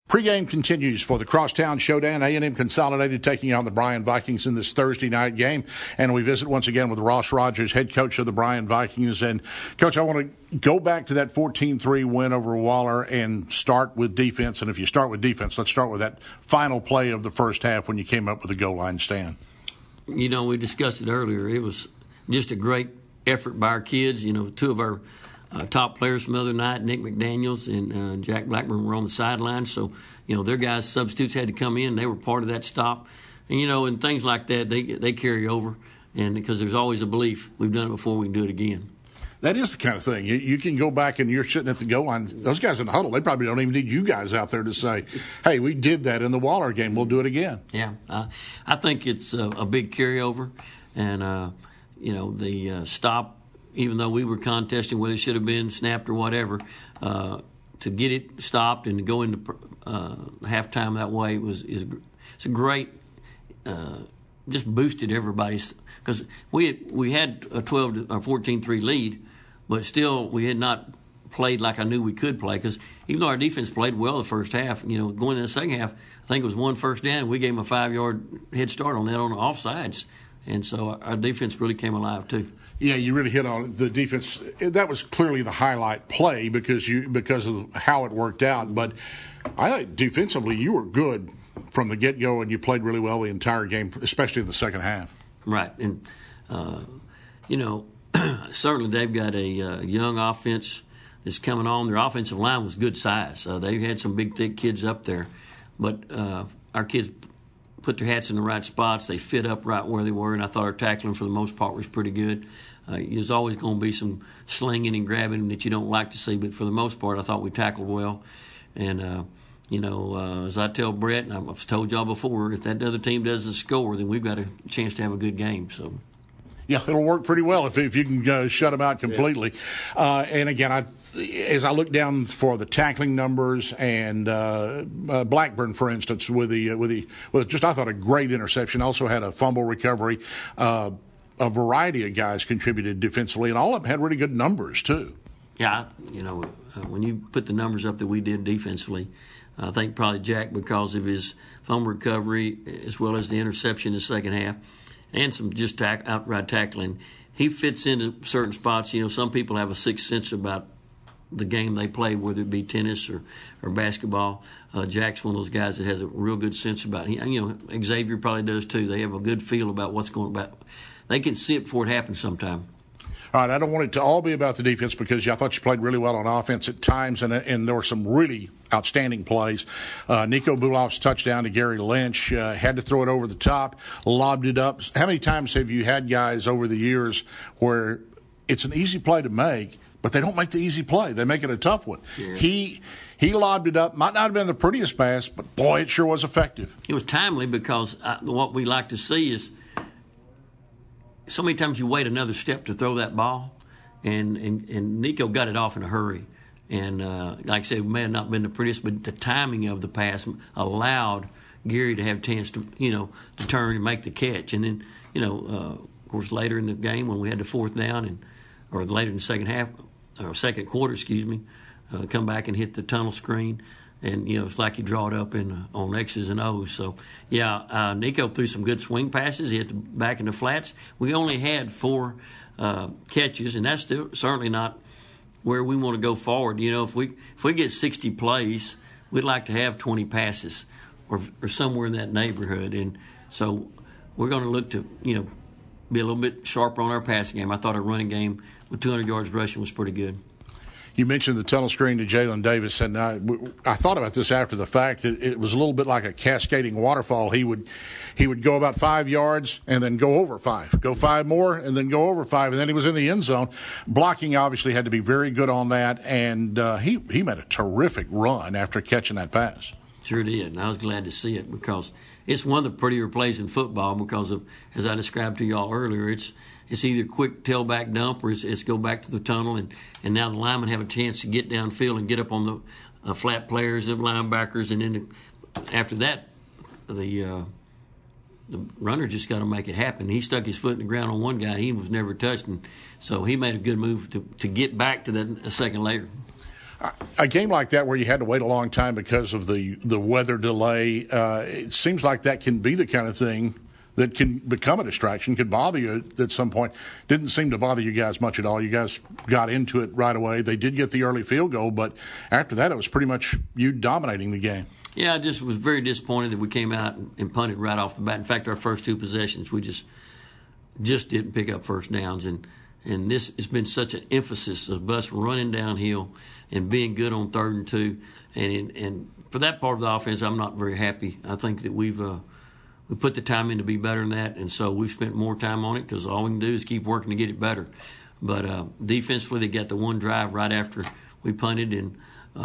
Pre-game continues for the Crosstown Showdown. A&M Consolidated taking on the Bryan Vikings in this Thursday night game. And we visit once again with Ross Rogers, head coach of the Bryan Vikings. And, Coach, I want to go back to that 14-3 win over Waller and start with defense. And if you start with defense, let's start with that final play of the first half when you came up with the goal line stand. You know, we discussed it earlier. It was just a great effort by our kids. You know, two of our top players from the other night, Nick McDaniels and Jack Blackburn, were on the sidelines. So, you know, their guys, substitutes, had to come in. They were part of that stop. And, you know, and things like that, they carry over. And because there's always a belief, we've done it before, we can do it again. That is the kind of thing. You can go back and you're sitting at the goal line. Those guys in the huddle, they probably don't even need you guys out there to say, hey, we did that in the Waller game. We'll do it again. Yeah. I think it's a big carryover. And, you know, the stop, even though we were contesting whether it should have been snapped or whatever, to get it stopped and to go into halftime that way it's a great, just boosted everybody's, because we had a 14-3 lead, but still we had not played like I knew we could play, because even though our defense played well the first half, you know, going into the second half, I think it was one first down, and we gave them a 5-yard head start on that on the offsides. And so our defense really came alive too. Yeah, you really hit on the defense. That was clearly the highlight play because of how it worked out. But I think defensively you were good from the get-go, and you played really well the entire game, especially in the second half. Right. And, you know, certainly they've got a young offense that's coming on. Their offensive line was good size. They had some big, thick kids up there. But our kids put their hats in the right spots. They fit up right where they were, and I thought our tackling for the most part was pretty good. There's always going to be some slinging and grabbing that you don't like to see, but for the most part I thought we tackled well. And, you know, as I tell Brett, and I've told y'all before, if that other team doesn't score, then we've got a chance to have a good game. So. Yeah, it'll work pretty well if you can shut them out completely. Yeah. And again, as I look down for the tackling numbers and Blackburn, for instance, with just I thought a great interception, also had a fumble recovery. A variety of guys contributed defensively, and all of them had really good numbers too. Yeah, you know, when you put the numbers up that we did defensively, I think probably Jack, because of his fumble recovery as well as the interception in the second half, and some just outright tackling, he fits into certain spots. You know, some people have a sixth sense about the game they play, whether it be tennis or basketball. Jack's one of those guys that has a real good sense about it. You know, Xavier probably does too. They have a good feel about what's going about. They can see it before it happens sometime. All right, I don't want it to all be about the defense because I thought you played really well on offense at times, and there were some really outstanding plays. Nico Bulov's touchdown to Gary Lynch, had to throw it over the top, lobbed it up. How many times have you had guys over the years where it's an easy play to make, but they don't make the easy play? They make it a tough one. Yeah. He lobbed it up. Might not have been the prettiest pass, but, boy, it sure was effective. It was timely because what we like to see is so many times you wait another step to throw that ball, and Nico got it off in a hurry. And like I said, it may have not been the prettiest, but the timing of the pass allowed Gary to have a chance to, you know, to turn and make the catch. And then, you know, of course, later in the game when we had the fourth down, or later in the second half, or second quarter, come back and hit the tunnel screen. And, you know, it's like you draw it up on X's and O's. So, yeah, Nico threw some good swing passes. He hit the back in the flats. We only had 4 catches, and that's still certainly not where we want to go forward. You know, if we get 60 plays, we'd like to have 20 passes or somewhere in that neighborhood. And so we're going to look to, you know, be a little bit sharper on our passing game. I thought our running game with 200 yards rushing was pretty good. You mentioned the tunnel screen to Jalen Davis, and I thought about this after the fact. It was a little bit like a cascading waterfall. He would go about 5 yards and then go over 5, go 5 more and then go over 5, and then he was in the end zone. Blocking obviously had to be very good on that, and he made a terrific run after catching that pass. Sure did, and I was glad to see it because it's one of the prettier plays in football because of, as I described to y'all earlier, it's either quick tailback dump or it's go back to the tunnel, and now the linemen have a chance to get downfield and get up on the flat players, the linebackers, and then after that, the runner just got to make it happen. He stuck his foot in the ground on one guy. He was never touched, and so he made a good move to get back to that a second later. A game like that where you had to wait a long time because of the weather delay, it seems like that can be the kind of thing that can become a distraction, could bother you at some point. Didn't seem to bother you guys much at all. You guys got into it right away. They did get the early field goal, but after that it was pretty much you dominating the game. Yeah, I just was very disappointed that we came out and punted right off the bat. In fact, our first two possessions, we just didn't pick up first downs. And this has been such an emphasis of us running downhill and being good on 3rd and 2. And for that part of the offense, I'm not very happy. I think that we put the time in to be better than that, and so we've spent more time on it because all we can do is keep working to get it better. But defensively, they got the one drive right after we punted, and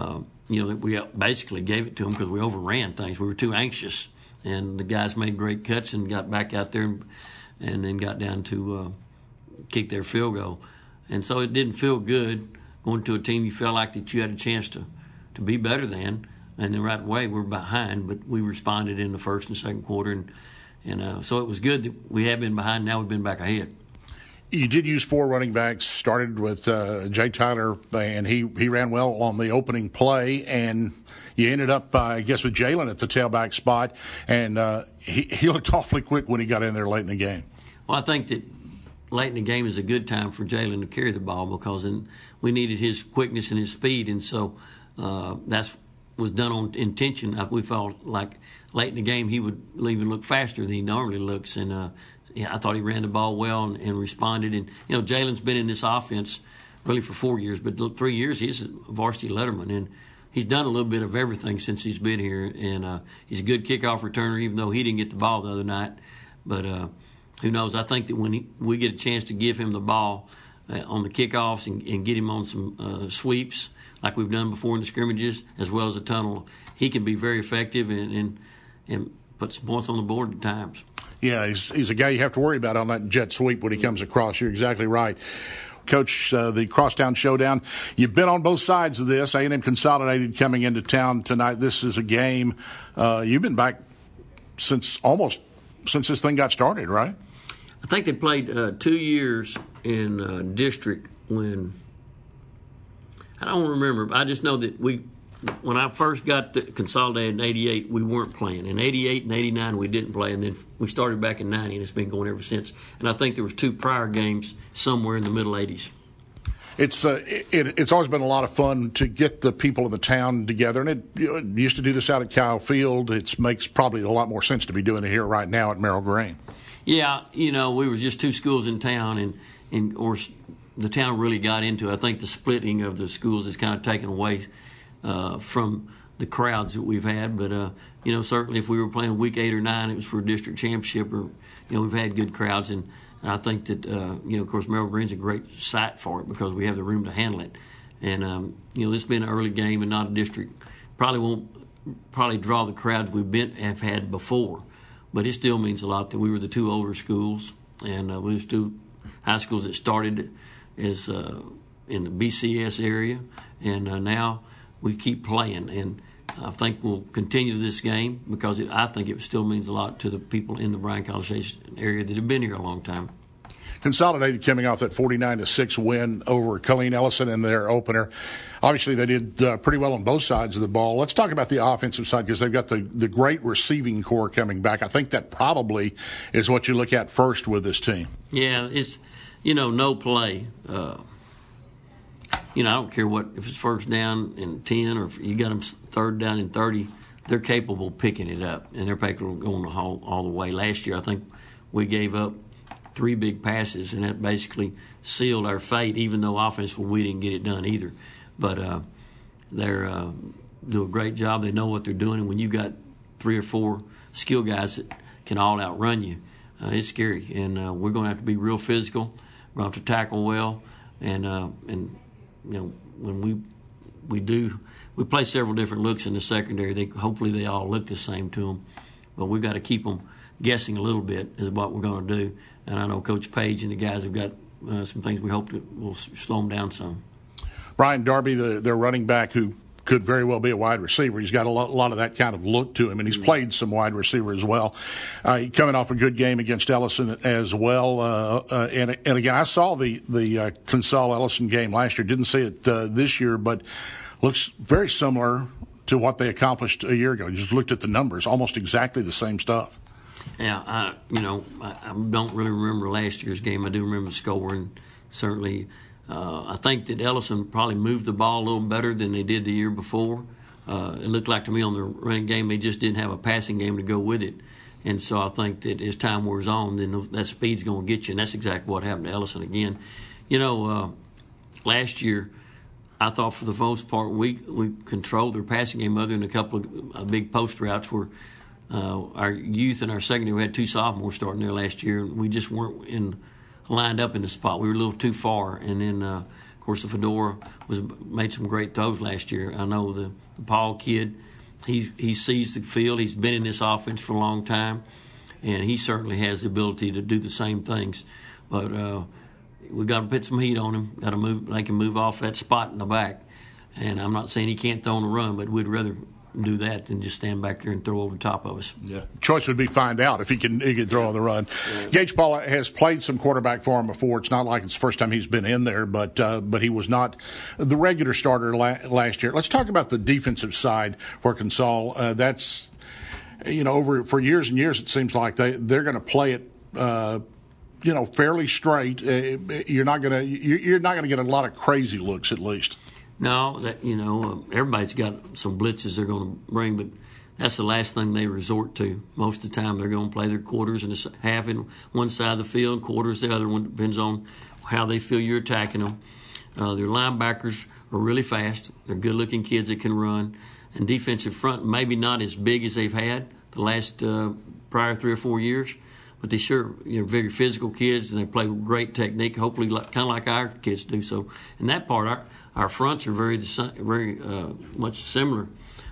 we basically gave it to them because we overran things. We were too anxious, and the guys made great cuts and got back out there and then got down to kick their field goal. And so it didn't feel good going to a team you felt like that you had a chance to be better than. And the right way, we're behind, but we responded in the first and second quarter. And so it was good that we have been behind. Now we've been back ahead. You did use 4 running backs, started with Jay Tyler, and he ran well on the opening play. And you ended up, I guess, with Jalen at the tailback spot. And he looked awfully quick when he got in there late in the game. Well, I think that late in the game is a good time for Jalen to carry the ball because we needed his quickness and his speed. And so that's was done on intention. We felt like late in the game he would even look faster than he normally looks, and I thought he ran the ball well and responded. And Jalen's been in this offense really for 4 years, but 3 years he's a varsity letterman, and he's done a little bit of everything since he's been here. And he's a good kickoff returner, even though he didn't get the ball the other night. But who knows? I think that when we get a chance to give him the ball on the kickoffs and get him on some sweeps, like we've done before in the scrimmages, as well as a tunnel, he can be very effective and put some points on the board at times. Yeah, he's a guy you have to worry about on that jet sweep when he comes across. You're exactly right. Coach, the Crosstown Showdown, you've been on both sides of this. A&M Consolidated coming into town tonight. This is a game. You've been back since this thing got started, right? I think they played 2 years in district when – I don't remember. I just know that when I first got the Consolidated in 88, we weren't playing. In 88 and 89, we didn't play, and then we started back in 90, and it's been going ever since. And I think there was 2 prior games somewhere in the middle 80s. It's always been a lot of fun to get the people of the town together, and it used to do this out at Kyle Field. It makes probably a lot more sense to be doing it here right now at Merrill Green. Yeah, we were just 2 schools in town, or the town really got into it. I think the splitting of the schools has kind of taken away from the crowds that we've had. But, certainly if we were playing week 8 or 9, it was for a district championship. Or, we've had good crowds. And I think that, of course, Merrill Green's a great site for it because we have the room to handle it. And, this has been an early game and not a district. Probably draw the crowds have had before. But it still means a lot that we were the 2 older schools. And we was 2 high schools that started as in the BCS area, and now we keep playing. And I think we'll continue this game because I think it still means a lot to the people in the Bryan-College Station area that have been here a long time. Consolidated coming off that 49-6 win over Colleen Ellison in their opener. Obviously, they did pretty well on both sides of the ball. Let's talk about the offensive side because they've got the great receiving core coming back. I think that probably is what you look at first with this team. Yeah, it's no play. I don't care if it's first down in 10 or if you got them 3rd down in 30, they're capable of picking it up, and they're capable of going all the way. Last year, I think we gave up 3 big passes, and that basically sealed our fate, even though offensively we didn't get it done either. But they're do a great job. They know what they're doing, and when you've got 3 or 4 skill guys that can all outrun you, it's scary. And we're going to have to be real physical. We're going to have to tackle well, and when we play several different looks in the secondary. Hopefully they all look the same to them, but we've got to keep them guessing a little bit is what we're going to do. And I know Coach Page and the guys have got some things we hope will slow them down some. Brian Darby, their running back, who could very well be a wide receiver. He's got a lot of that kind of look to him, and he's played some wide receiver as well. Coming off a good game against Ellison as well. And again, I saw the Consol Ellison game last year. Didn't see it this year, but looks very similar to what they accomplished a year ago. You just looked at the numbers, almost exactly the same stuff. Yeah, I don't really remember last year's game. I do remember the score, and certainly I think that Ellison probably moved the ball a little better than they did the year before. It looked like to me on the running game they just didn't have a passing game to go with it. And so I think that as time wears on, then that speed's going to get you, and that's exactly what happened to Ellison again. Last year, I thought for the most part we controlled their passing game other than a couple of big post routes where our youth and our secondary, we had 2 sophomores starting there last year, and we just weren't lined up in the spot. We were a little too far. And then, of course, the Fedora made some great throws last year. I know the Paul kid, he sees the field. He's been in this offense for a long time, and he certainly has the ability to do the same things. But we got to put some heat on him. Got to make him move off that spot in the back. And I'm not saying he can't throw on the run, but we'd rather do that than just stand back there and throw over the top of us. Yeah, choice would be find out if he can throw on the run. Yeah. Gage Paula has played some quarterback for him before. It's not like it's the first time he's been in there, but he was not the regular starter last year. Let's talk about the defensive side for Consol. That's over for years and years. It seems like they're going to play it. Fairly straight. You're not gonna get a lot of crazy looks, at least. No, everybody's got some blitzes they're going to bring, but that's the last thing they resort to. Most of the time, they're going to play their quarters and half in one side of the field, quarters the other one. Depends on how they feel you're attacking them. Their linebackers are really fast. They're good-looking kids that can run. And defensive front, maybe not as big as they've had the last prior 3 or 4 years, but they sure very physical kids, and they play great technique, hopefully kind of like our kids do. So in that part, our fronts are very much similar.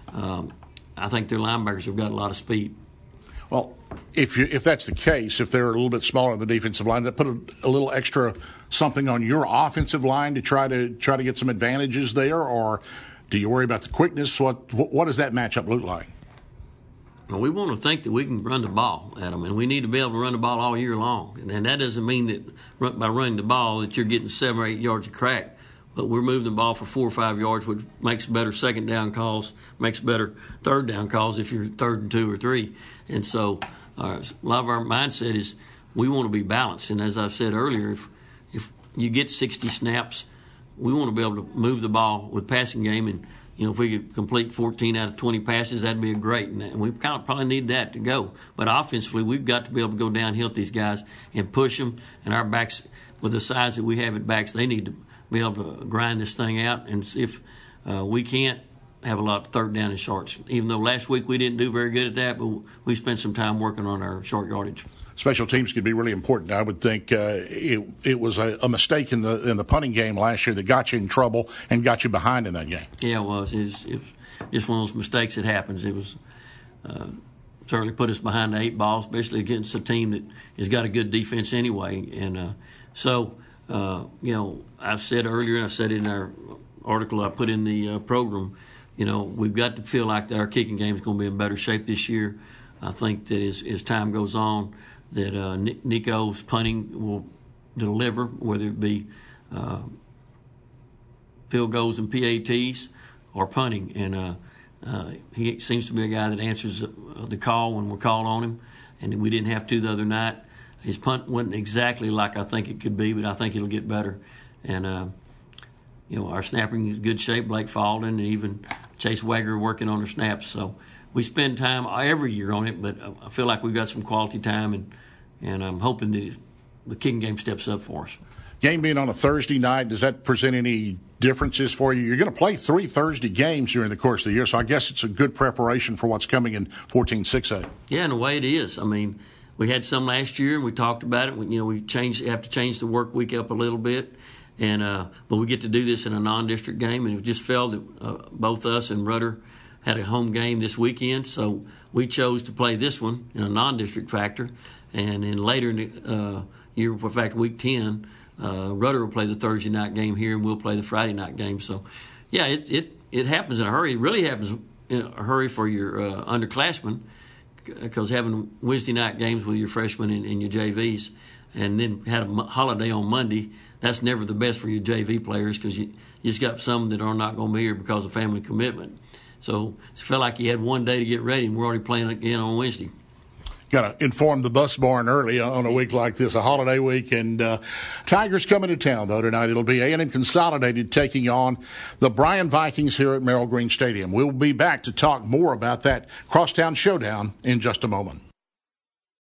I think their linebackers have got a lot of speed. Well, if that's the case, if they're a little bit smaller on the defensive line, that put a little extra something on your offensive line to try to get some advantages there, or do you worry about the quickness? What does that matchup look like? Well, we want to think that we can run the ball at them, and we need to be able to run the ball all year long. And that doesn't mean that by running the ball that you're getting 7 or 8 yards of crack. But we're moving the ball for 4 or 5 yards, which makes better second down calls, makes better third down calls if you're 3rd and 2 or 3. And so a lot of our mindset is we want to be balanced. And as I said earlier, if you get 60 snaps, we want to be able to move the ball with passing game. And, if we could complete 14 out of 20 passes, that'd be great. And we kind of probably need that to go. But offensively, we've got to be able to go downhill with these guys and push them. And our backs, with the size that we have at backs, they need to be able to grind this thing out. And see if we can't have a lot of 3rd down and shorts. Even though last week we didn't do very good at that, but we spent some time working on our short yardage. Special teams could be really important. I would think it was a mistake in the punting game last year that got you in trouble and got you behind in that game. Yeah, it was. It was just one of those mistakes that happens. It was certainly put us behind the 8 ball, especially against a team that has got a good defense anyway. And I've said earlier, and I said it in our article I put in the program, we've got to feel like that our kicking game is going to be in better shape this year. I think that as time goes on, that Nico's punting will deliver, whether it be field goals and PATs or punting. And he seems to be a guy that answers the call when we're called on him, and we didn't have to the other night. His punt wasn't exactly like I think it could be, but I think it'll get better. And, our snapping is in good shape. Blake Falden and even Chase Wagger working on their snaps. So we spend time every year on it, but I feel like we've got some quality time, and I'm hoping that the kicking game steps up for us. Game being on a Thursday night, does that present any differences for you? You're going to play 3 Thursday games during the course of the year, so I guess it's a good preparation for what's coming in 14-6A. Yeah, in a way it is. I mean, we had some last year, and we talked about it. We have to change the work week up a little bit, but we get to do this in a non-district game, and it just felt that both us and Rudder had a home game this weekend, so we chose to play this one in a non-district factor, and then later in the year, in fact, week 10, Rudder will play the Thursday night game here, and we'll play the Friday night game. So, yeah, it happens in a hurry. It really happens in a hurry for your underclassmen, because having Wednesday night games with your freshmen and your JVs, and then had a holiday on Monday, that's never the best for your JV players because you just got some that are not going to be here because of family commitment. So it felt like you had one day to get ready, and we're already playing again on Wednesday. Got to inform the bus barn early on a week like this, a holiday week. And Tigers coming to town, though, tonight. It'll be A&M Consolidated taking on the Bryan Vikings here at Merrill Green Stadium. We'll be back to talk more about that crosstown showdown in just a moment.